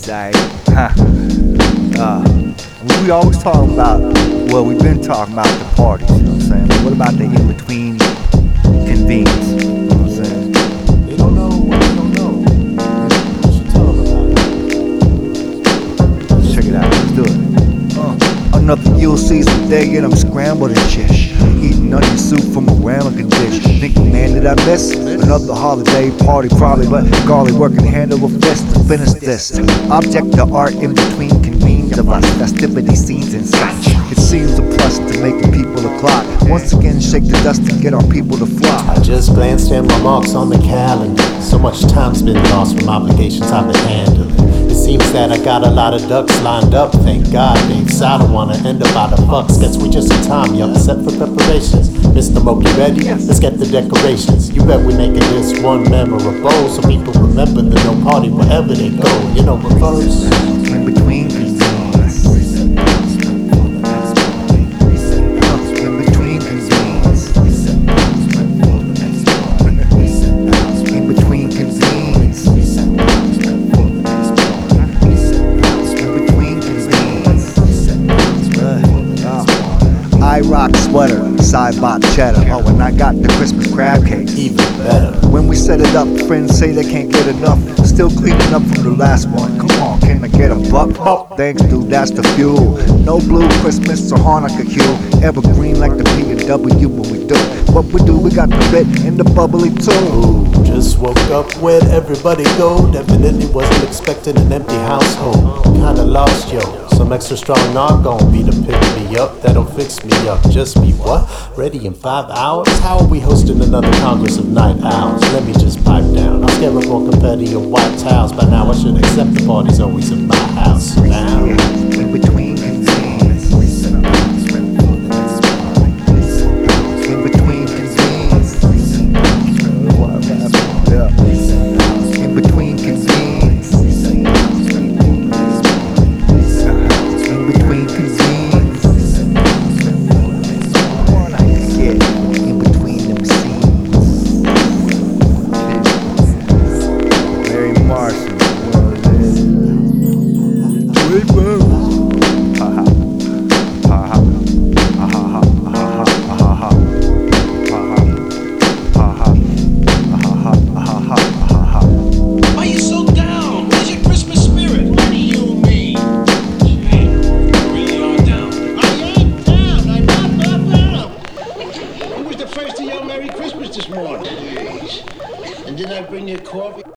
like, we always talk about, well, we've been talking about the parties, you know what I'm saying? But what about the in-between convenience, you know what I'm saying? They don't know what they don't know. You should tell them about it. Check it out, let's do it. Another Ulysses day and I'm scrambled and shish. Eating onion soup from a ramekin dish. Thinking, man, did I miss another holiday party? Probably, but golly, working hand over fist to finish this. Object the art in between convenes of us, festivity scenes and such. It seems a plus to making people a clock. Once again, shake the dust and get our people to fly. I just glanced at my marks on the calendar. So much time's been lost from obligations I've been handling. It seems that I got a lot of ducks lined up. Thank God, babes, I don't wanna end up out of fucks. Guess we just in time, yup, set for preparations. Mr. Moke, you ready? Let's get the decorations. You bet we making this one memorable, so people remember the no party wherever they go. You know, but first, in between convenes. In between convenes. In between convenes. I rock sweater, side bot cheddar. Oh, and I got the Christmas crab cake. even better. When we set it up, friends say they can't get enough. Still cleaning up from the last one. Come on, can I get a buck? Thanks, dude, that's the fuel. No blue Christmas or Hanukkah hue. Evergreen like the P&W when we do what we do. We got the bit in the bubbly too. Just woke up, where'd everybody go? Definitely wasn't expecting an empty household. Kinda lost, yo. Some extra strong not gon' be to pick me up. That'll fix me up. Just be what? Ready in 5 hours? How are we hosting another Congress of night owls? Let me just pipe down. I'm scared of more confetti or white towels. By now I should accept the party's always in my house. Now